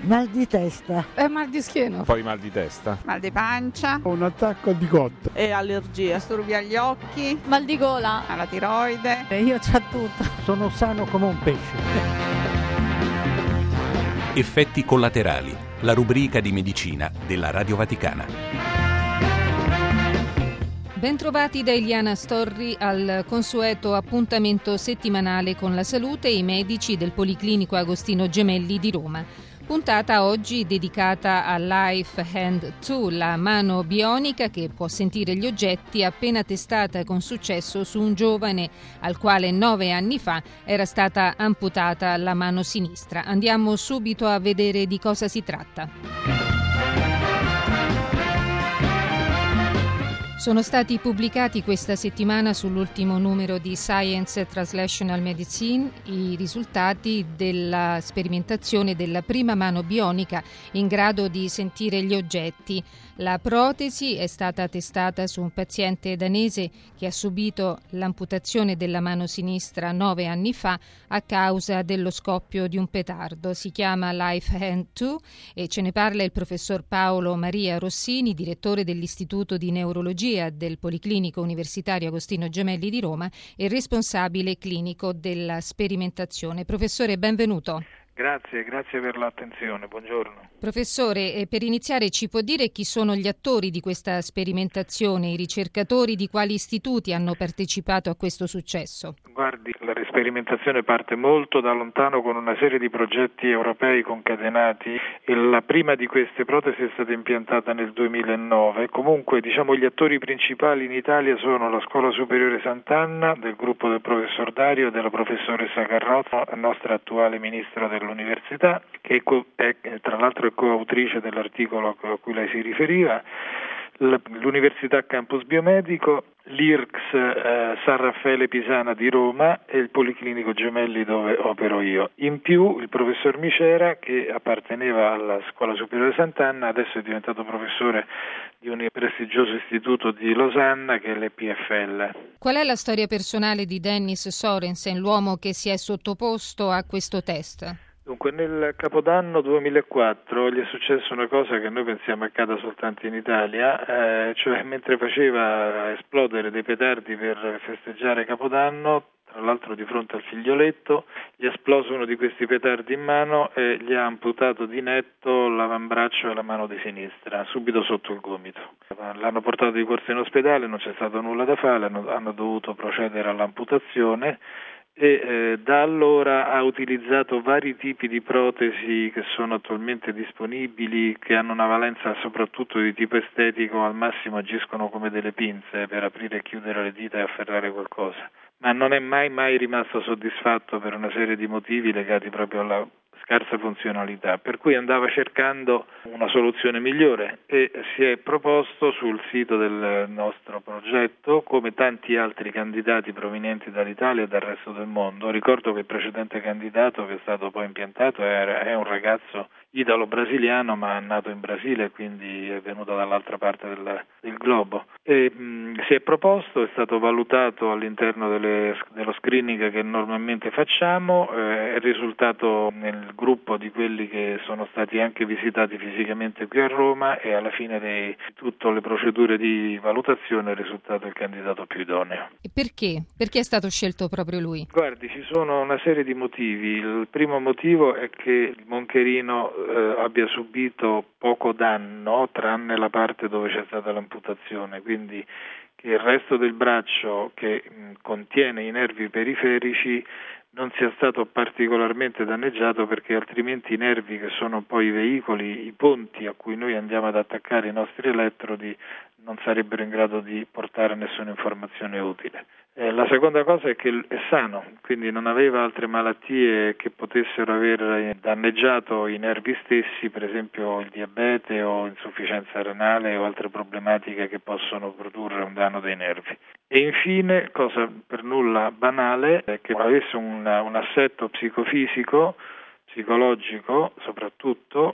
Mal di testa. Mal di schiena. Poi mal di testa. Mal di pancia. Un attacco di cotta. E allergie. Disturbi agli occhi. Mal di gola. Alla tiroide. Io c'ho tutto. Sono sano come un pesce. Effetti collaterali, la rubrica di medicina della Radio Vaticana. Bentrovati da Eliana Storri al consueto appuntamento settimanale con la salute e i medici del Policlinico Agostino Gemelli di Roma. Puntata oggi dedicata a Life Hand 2, la mano bionica che può sentire gli oggetti, appena testata con successo su un giovane al quale 9 anni fa era stata amputata la mano sinistra. Andiamo subito a vedere di cosa si tratta. Sono stati pubblicati questa settimana sull'ultimo numero di Science Translational Medicine i risultati della sperimentazione della prima mano bionica in grado di sentire gli oggetti. La protesi è stata testata su un paziente danese che ha subito l'amputazione della mano sinistra 9 anni fa a causa dello scoppio di un petardo. Si chiama Life Hand 2 e ce ne parla il professor Paolo Maria Rossini, direttore dell'Istituto di Neurologia del Policlinico Universitario Agostino Gemelli di Roma e responsabile clinico della sperimentazione. Professore, benvenuto. Grazie per l'attenzione, buongiorno. Professore, per iniziare ci può dire chi sono gli attori di questa sperimentazione, i ricercatori di quali istituti hanno partecipato a questo successo? Guardi, la sperimentazione parte molto da lontano con una serie di progetti europei concatenati e la prima di queste protesi è stata impiantata nel 2009. Comunque, gli attori principali in Italia sono la Scuola Superiore Sant'Anna, del gruppo del professor Dario e della professoressa Carrozza, nostra attuale ministro dell'Università, che è tra l'altro è coautrice dell'articolo a cui lei si riferiva, l'Università Campus Biomedico, l'IRCS San Raffaele Pisana di Roma e il Policlinico Gemelli dove opero io. In più il professor Micera, che apparteneva alla Scuola Superiore Sant'Anna, adesso è diventato professore di un prestigioso istituto di Losanna che è l'EPFL. Qual è la storia personale di Dennis Sorensen, l'uomo che si è sottoposto a questo test? Dunque, nel Capodanno 2004 gli è successa una cosa che noi pensiamo accada soltanto in Italia, cioè mentre faceva esplodere dei petardi per festeggiare Capodanno, tra l'altro di fronte al figlioletto, gli è esploso uno di questi petardi in mano e gli ha amputato di netto l'avambraccio e la mano di sinistra, subito sotto il gomito. L'hanno portato di corsa in ospedale, non c'è stato nulla da fare, hanno dovuto procedere all'amputazione. E da allora ha utilizzato vari tipi di protesi che sono attualmente disponibili, che hanno una valenza soprattutto di tipo estetico, al massimo agiscono come delle pinze per aprire e chiudere le dita e afferrare qualcosa, ma non è mai rimasto soddisfatto per una serie di motivi legati proprio alla scarsa funzionalità, per cui andava cercando una soluzione migliore e si è proposto sul sito del nostro progetto, come tanti altri candidati provenienti dall'Italia e dal resto del mondo. Ricordo che il precedente candidato che è stato poi impiantato è un ragazzo italo-brasiliano ma nato in Brasile, quindi è venuto dall'altra parte del globo. E si è proposto, è stato valutato all'interno dello screening che normalmente facciamo, è risultato nel gruppo di quelli che sono stati anche visitati fisicamente qui a Roma e alla fine di tutte le procedure di valutazione è risultato il candidato più idoneo. E perché? Perché è stato scelto proprio lui? Guardi, ci sono una serie di motivi. Il primo motivo è che il Moncherino abbia subito poco danno, tranne la parte dove c'è stata l'amputazione, quindi che il resto del braccio che contiene i nervi periferici non sia stato particolarmente danneggiato, perché altrimenti i nervi, che sono poi i veicoli, i ponti a cui noi andiamo ad attaccare i nostri elettrodi, non sarebbero in grado di portare nessuna informazione utile. La seconda cosa è che è sano, quindi non aveva altre malattie che potessero aver danneggiato i nervi stessi, per esempio il diabete o insufficienza renale o altre problematiche che possono produrre un danno dei nervi. E infine, cosa per nulla banale, è che avesse un assetto psicofisico, psicologico soprattutto,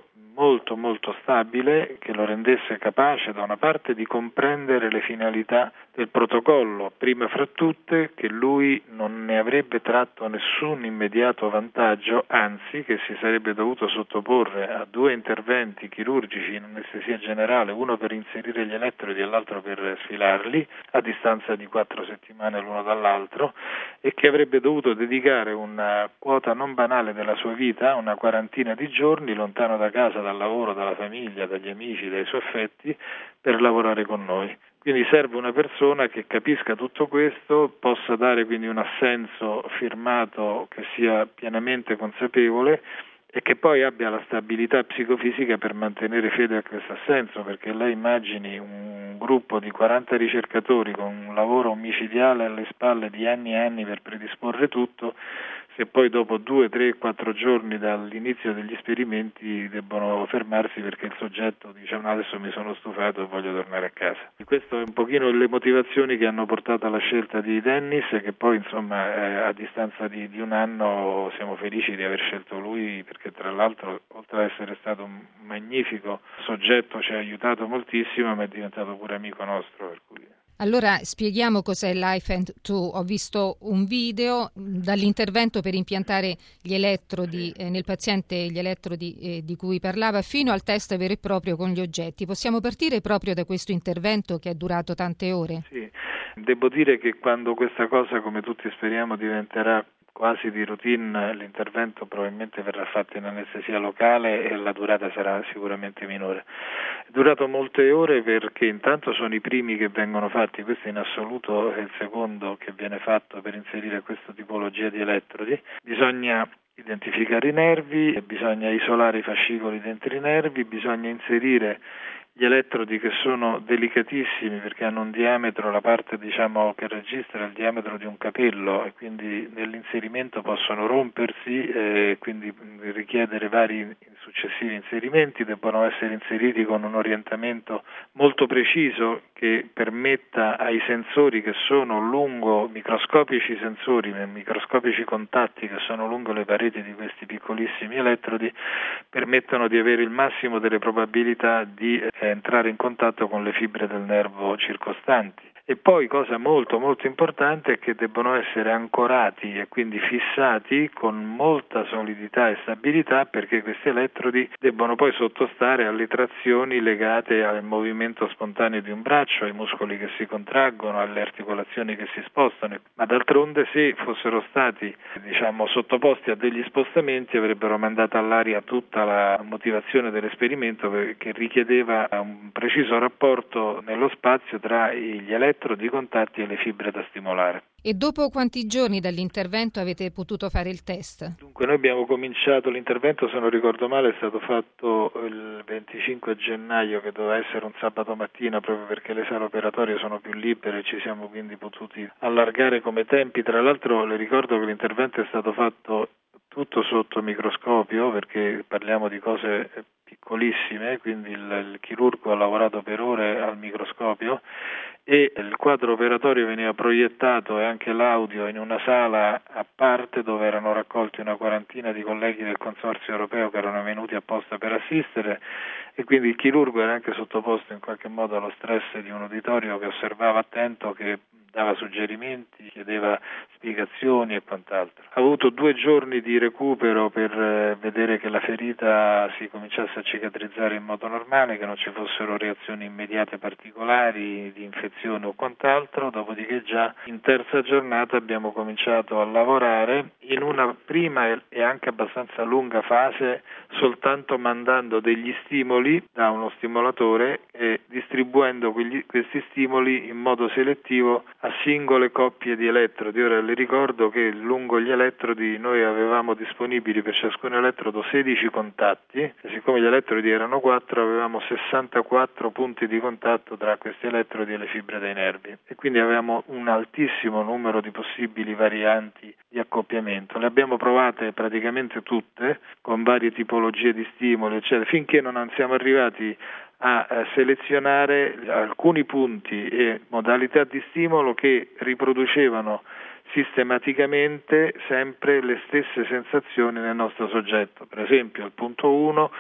molto molto stabile che lo rendesse capace da una parte di comprendere le finalità del protocollo, prima fra tutte che lui non ne avrebbe tratto nessun immediato vantaggio, anzi che si sarebbe dovuto sottoporre a 2 interventi chirurgici in anestesia generale, uno per inserire gli elettrodi e l'altro per sfilarli a distanza di 4 settimane l'uno dall'altro, e che avrebbe dovuto dedicare una quota non banale della sua vita, una quarantina di giorni, lontano da casa, dal lavoro, dalla famiglia, dagli amici, dai suoi affetti, per lavorare con noi. Quindi serve una persona che capisca tutto questo, possa dare quindi un assenso firmato che sia pienamente consapevole e che poi abbia la stabilità psicofisica per mantenere fede a questo assenso, perché lei immagini un gruppo di 40 ricercatori con un lavoro omicidiale alle spalle di anni e anni per predisporre tutto, se poi dopo 2, 3, 4 giorni dall'inizio degli esperimenti debbono fermarsi perché il soggetto dice no, adesso mi sono stufato e voglio tornare a casa. E questo è un pochino le motivazioni che hanno portato alla scelta di Dennis, e che poi insomma a distanza di un anno siamo felici di aver scelto lui, perché tra l'altro oltre ad essere stato un magnifico soggetto ci ha aiutato moltissimo, ma è diventato pure amico nostro, per cui... Allora spieghiamo cos'è LifeNT2. Ho visto un video dall'intervento per impiantare gli elettrodi nel paziente, gli elettrodi di cui parlava, fino al test vero e proprio con gli oggetti. Possiamo partire proprio da questo intervento che è durato tante ore? Sì, devo dire che quando questa cosa, come tutti speriamo, diventerà quasi di routine, l'intervento probabilmente verrà fatto in anestesia locale e la durata sarà sicuramente minore. È durato molte ore perché intanto sono i primi che vengono fatti, questo in assoluto è il secondo che viene fatto per inserire questa tipologia di elettrodi. Bisogna identificare i nervi, bisogna isolare i fascicoli dentro i nervi, bisogna inserire gli elettrodi che sono delicatissimi perché hanno un diametro, la parte diciamo che registra il diametro di un capello, e quindi nell'inserimento possono rompersi e quindi richiedere vari successivi inserimenti. Debbono essere inseriti con un orientamento molto preciso che permetta ai sensori che sono lungo, microscopici sensori, microscopici contatti che sono lungo le pareti di questi piccolissimi elettrodi, permettano di avere il massimo delle probabilità di entrare in contatto con le fibre del nervo circostanti. E poi, cosa molto molto importante, è che debbono essere ancorati e quindi fissati con molta solidità e stabilità, perché questi elettrodi debbono poi sottostare alle trazioni legate al movimento spontaneo di un braccio, ai muscoli che si contraggono, alle articolazioni che si spostano. Ma d'altronde, se fossero stati sottoposti a degli spostamenti, avrebbero mandato all'aria tutta la motivazione dell'esperimento, che richiedeva un preciso rapporto nello spazio tra gli elettrodi, i contatti e le fibre da stimolare. E dopo quanti giorni dall'intervento avete potuto fare il test? Dunque, noi abbiamo cominciato l'intervento, se non ricordo male, è stato fatto il 25 gennaio, che doveva essere un sabato mattina, proprio perché le sale operatorie sono più libere e ci siamo quindi potuti allargare come tempi. Tra l'altro le ricordo che l'intervento è stato fatto tutto sotto microscopio, perché parliamo di cose piccolissime, quindi il chirurgo ha lavorato per ore al microscopio e il quadro operatorio veniva proiettato, e anche l'audio, in una sala a parte dove erano raccolti una quarantina di colleghi del consorzio europeo che erano venuti apposta per assistere, e quindi il chirurgo era anche sottoposto in qualche modo allo stress di un uditorio che osservava attento, che dava suggerimenti, chiedeva spiegazioni e quant'altro. Ha avuto 2 giorni di recupero per vedere che la ferita si cominciasse a cicatrizzare in modo normale, che non ci fossero reazioni immediate particolari di infezione o quant'altro, dopodiché già in terza giornata abbiamo cominciato a lavorare in una prima e anche abbastanza lunga fase, soltanto mandando degli stimoli da uno stimolatore e distribuendo questi stimoli in modo selettivo a singole coppie di elettrodi. Ora le ricordo che lungo gli elettrodi noi avevamo disponibili per ciascun elettrodo 16 contatti, e siccome gli elettrodi erano 4 avevamo 64 punti di contatto tra questi elettrodi e le fibre dei nervi, e quindi avevamo un altissimo numero di possibili varianti di accoppiamento. Le abbiamo provate praticamente tutte con varie tipologie di stimoli eccetera, finché non siamo arrivati a selezionare alcuni punti e modalità di stimolo che riproducevano sistematicamente sempre le stesse sensazioni nel nostro soggetto. Per esempio, il punto 1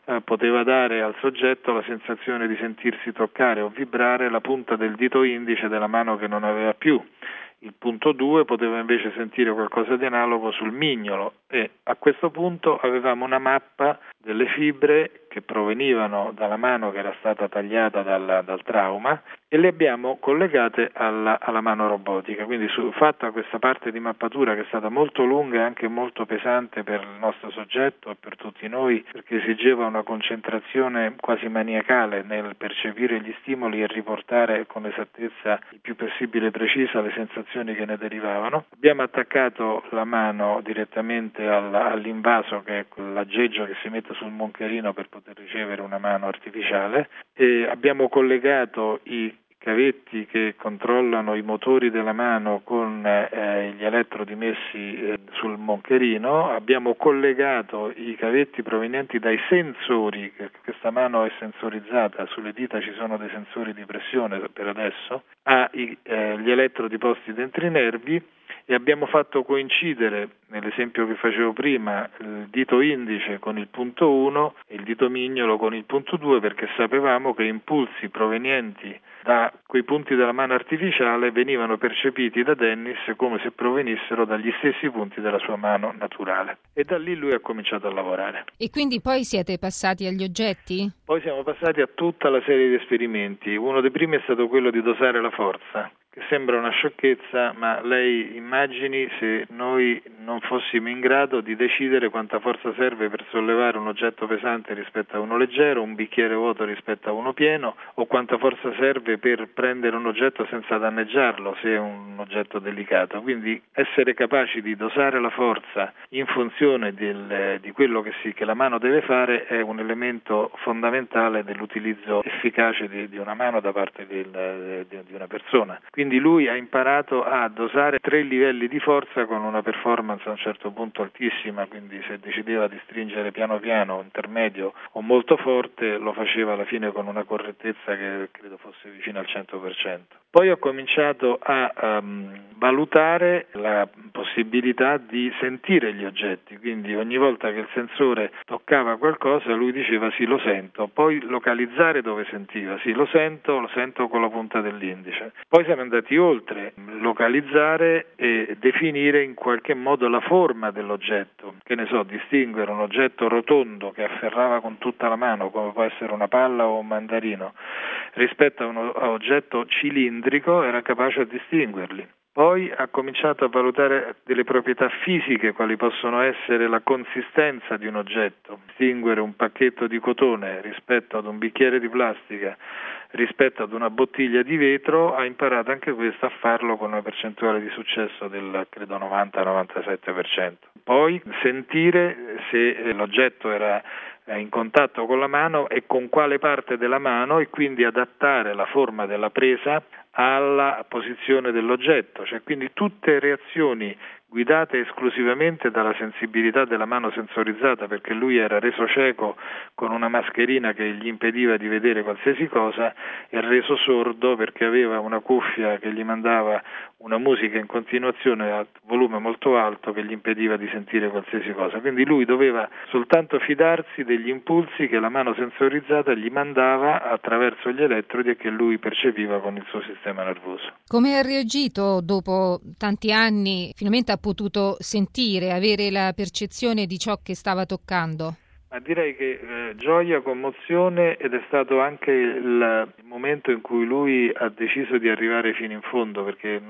poteva dare al soggetto la sensazione di sentirsi toccare o vibrare la punta del dito indice della mano che non aveva più. Il punto 2 poteva invece sentire qualcosa di analogo sul mignolo, e a questo punto avevamo una mappa delle fibre che provenivano dalla mano che era stata tagliata dal trauma e le abbiamo collegate alla mano robotica. Quindi fatta questa parte di mappatura, che è stata molto lunga e anche molto pesante per il nostro soggetto e per tutti noi, perché esigeva una concentrazione quasi maniacale nel percepire gli stimoli e riportare con esattezza il più possibile precisa le sensazioni che ne derivavano. Abbiamo attaccato la mano direttamente all'invaso, che è l'aggeggio che si mette sul moncherino per poter ricevere una mano artificiale, e abbiamo collegato i cavetti che controllano i motori della mano con gli elettrodi messi sul moncherino. Abbiamo collegato i cavetti provenienti dai sensori, che questa mano è sensorizzata, sulle dita ci sono dei sensori di pressione per adesso, gli elettrodi posti dentro i nervi, e abbiamo fatto coincidere, nell'esempio che facevo prima, il dito indice con il punto 1 e il dito mignolo con il punto 2, perché sapevamo che impulsi provenienti da quei punti della mano artificiale venivano percepiti da Dennis come se provenissero dagli stessi punti della sua mano naturale. E da lì lui ha cominciato a lavorare. E quindi poi siete passati agli oggetti? Poi siamo passati a tutta la serie di esperimenti. Uno dei primi è stato quello di dosare la forza, che sembra una sciocchezza, ma lei immagini se noi non fossimo in grado di decidere quanta forza serve per sollevare un oggetto pesante rispetto a uno leggero, un bicchiere vuoto rispetto a uno pieno, o quanta forza serve per prendere un oggetto senza danneggiarlo se è un oggetto delicato. Quindi essere capaci di dosare la forza in funzione di quello che la mano deve fare è un elemento fondamentale dell'utilizzo efficace di una mano da parte di una persona. Quindi lui ha imparato a dosare 3 livelli di forza con una performance a un certo punto altissima, quindi se decideva di stringere piano piano, intermedio o molto forte, lo faceva alla fine con una correttezza che credo fosse vicina al 100%. Poi ho cominciato a valutare la possibilità di sentire gli oggetti, quindi ogni volta che il sensore toccava qualcosa lui diceva sì, lo sento, poi localizzare dove sentiva, sì, lo sento con la punta dell'indice. Poi siamo andati oltre, localizzare e definire in qualche modo la forma dell'oggetto, che ne so, distinguere un oggetto rotondo che afferrava con tutta la mano, come può essere una palla o un mandarino, rispetto a un oggetto cilindrico, era capace a distinguerli. Poi ha cominciato a valutare delle proprietà fisiche, quali possono essere la consistenza di un oggetto, distinguere un pacchetto di cotone rispetto ad un bicchiere di plastica, rispetto ad una bottiglia di vetro. Ha imparato anche questo a farlo con una percentuale di successo del credo 90-97%. Poi sentire se l'oggetto era in contatto con la mano e con quale parte della mano, e quindi adattare la forma della presa alla posizione dell'oggetto, cioè quindi tutte reazioni guidate esclusivamente dalla sensibilità della mano sensorizzata, perché lui era reso cieco con una mascherina che gli impediva di vedere qualsiasi cosa, e reso sordo perché aveva una cuffia che gli mandava una musica in continuazione a volume molto alto che gli impediva di sentire qualsiasi cosa. Quindi lui doveva soltanto fidarsi degli impulsi che la mano sensorizzata gli mandava attraverso gli elettrodi e che lui percepiva con il suo sistema nervoso. Come ha reagito dopo tanti anni? Finalmente ha potuto sentire, avere la percezione di ciò che stava toccando? Ma direi che gioia, commozione, ed è stato anche il momento in cui lui ha deciso di arrivare fino in fondo, perché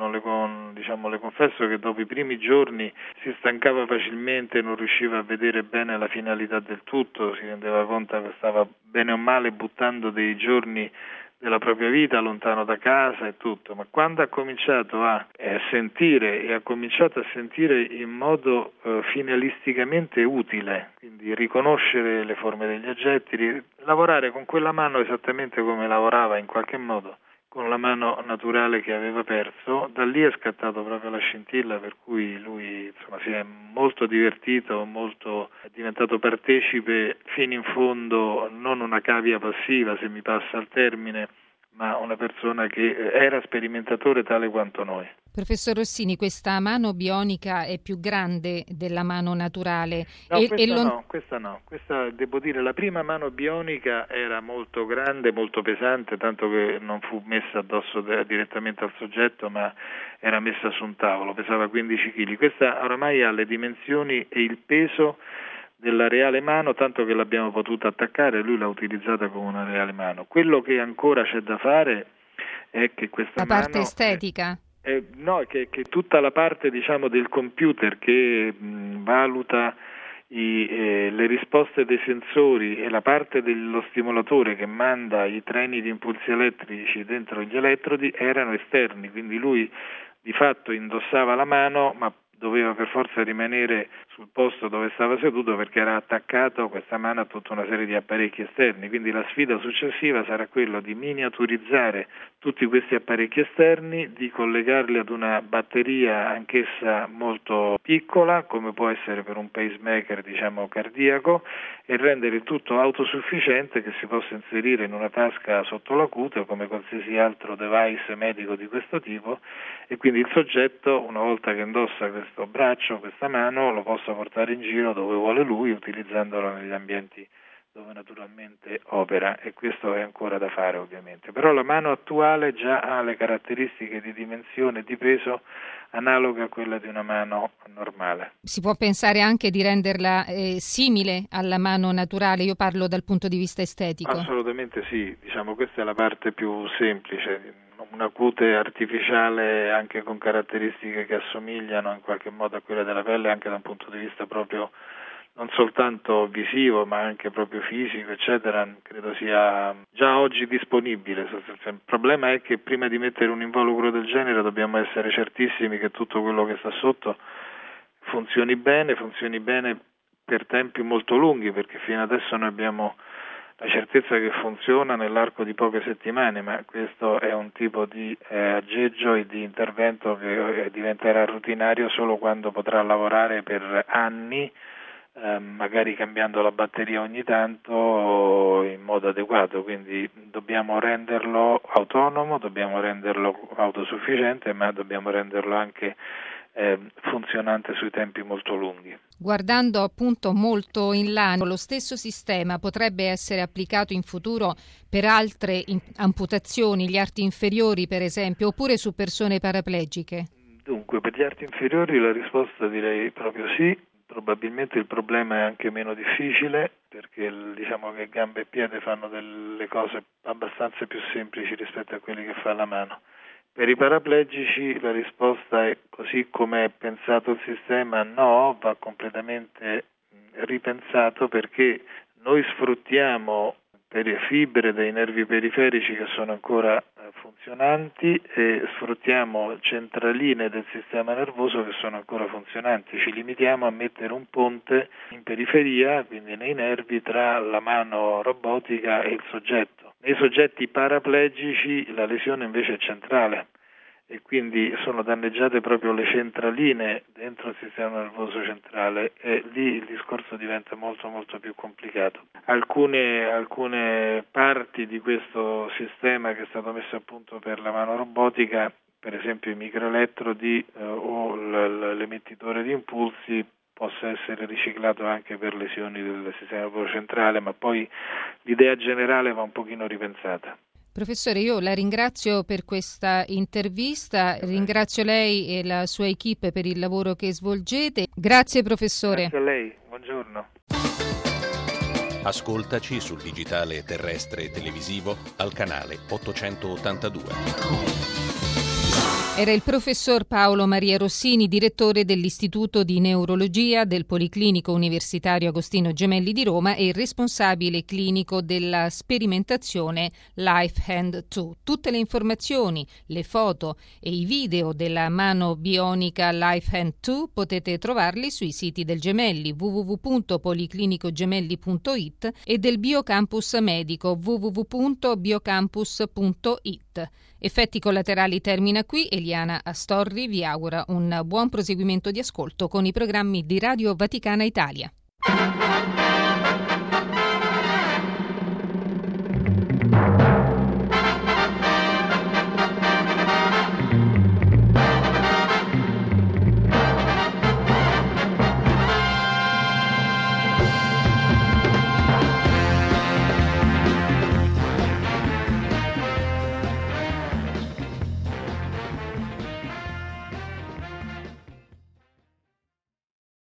le confesso che dopo i primi giorni si stancava facilmente, non riusciva a vedere bene la finalità del tutto, si rendeva conto che stava bene o male buttando dei giorni della propria vita lontano da casa e tutto, ma quando ha cominciato a sentire, e ha cominciato a sentire in modo finalisticamente utile, quindi riconoscere le forme degli oggetti, lavorare con quella mano esattamente come lavorava in qualche modo con la mano naturale che aveva perso, da lì è scattato proprio la scintilla, per cui lui si è molto divertito, è diventato partecipe fino in fondo, non una cavia passiva, se mi passa il termine, ma una persona che era sperimentatore tale quanto noi. Professor Rossini, questa mano bionica è più grande della mano naturale? Questa no. Questa, devo dire, la prima mano bionica era molto grande, molto pesante, tanto che non fu messa addosso direttamente al soggetto, ma era messa su un tavolo, pesava 15 kg. Questa oramai ha le dimensioni e il peso della reale mano, tanto che l'abbiamo potuta attaccare, lui l'ha utilizzata come una reale mano. Quello che ancora c'è da fare è che questa mano... La parte estetica? Che tutta la parte, diciamo, del computer che valuta le risposte dei sensori e la parte dello stimolatore che manda i treni di impulsi elettrici dentro gli elettrodi erano esterni, quindi lui di fatto indossava la mano, ma doveva per forza rimanere sul posto dove stava seduto perché era attaccato questa mano a tutta una serie di apparecchi esterni. Quindi la sfida successiva sarà quella di miniaturizzare tutti questi apparecchi esterni, di collegarli ad una batteria anch'essa molto piccola, come può essere per un pacemaker, diciamo, cardiaco, e rendere il tutto autosufficiente, che si possa inserire in una tasca sotto la cute o come qualsiasi altro device medico di questo tipo, e quindi il soggetto, una volta che indossa questo braccio, questa mano, lo possa portare in giro dove vuole lui, utilizzandolo negli ambienti dove naturalmente opera, e questo è ancora da fare ovviamente. Però la mano attuale già ha le caratteristiche di dimensione e di peso analoghe a quella di una mano normale. Si può pensare anche di renderla simile alla mano naturale, io parlo dal punto di vista estetico. Assolutamente sì, diciamo questa è la parte più semplice, una cute artificiale anche con caratteristiche che assomigliano in qualche modo a quelle della pelle, anche da un punto di vista proprio non soltanto visivo ma anche proprio fisico, eccetera, credo sia già oggi disponibile. Il problema è che prima di mettere un involucro del genere dobbiamo essere certissimi che tutto quello che sta sotto funzioni bene per tempi molto lunghi, perché fino adesso noi abbiamo la certezza che funziona nell'arco di poche settimane, ma questo è un tipo di aggeggio e di intervento che diventerà rutinario solo quando potrà lavorare per anni, magari cambiando la batteria ogni tanto in modo adeguato. Quindi dobbiamo renderlo autonomo, dobbiamo renderlo autosufficiente, ma dobbiamo renderlo anche funzionante sui tempi molto lunghi. Guardando appunto molto in là, lo stesso sistema potrebbe essere applicato in futuro per altre amputazioni, gli arti inferiori per esempio, oppure su persone paraplegiche? Dunque, per gli arti inferiori la risposta direi proprio sì. Probabilmente il problema è anche meno difficile, perché diciamo che gambe e piede fanno delle cose abbastanza più semplici rispetto a quelle che fa la mano. Per i paraplegici la risposta è, così come è pensato il sistema, no, va completamente ripensato, perché noi sfruttiamo per le fibre dei nervi periferici che sono ancora funzionanti e sfruttiamo centraline del sistema nervoso che sono ancora funzionanti. Ci limitiamo a mettere un ponte in periferia, quindi nei nervi, tra la mano robotica e il soggetto. Nei soggetti paraplegici la lesione invece è centrale e quindi sono danneggiate proprio le centraline dentro il sistema nervoso centrale, e lì il discorso diventa molto molto più complicato. Alcune parti di questo sistema che è stato messo a punto per la mano robotica, per esempio i microelettrodi o l'emettitore di impulsi, possa essere riciclato anche per lesioni del sistema nervoso centrale, ma poi l'idea generale va un pochino ripensata. Professore, io la ringrazio per questa intervista, ringrazio lei e la sua equipe per il lavoro che svolgete. Grazie professore. Grazie a lei, buongiorno. Ascoltaci sul digitale terrestre e televisivo al canale 882. Era il professor Paolo Maria Rossini, direttore dell'Istituto di Neurologia del Policlinico Universitario Agostino Gemelli di Roma e il responsabile clinico della sperimentazione LifeHand 2. Tutte le informazioni, le foto e i video della mano bionica LifeHand 2 potete trovarli sui siti del Gemelli www.policlinicogemelli.it e del Biocampus Medico www.biocampus.it. Effetti collaterali termina qui. Eliana Astorri vi augura un buon proseguimento di ascolto con i programmi di Radio Vaticana Italia.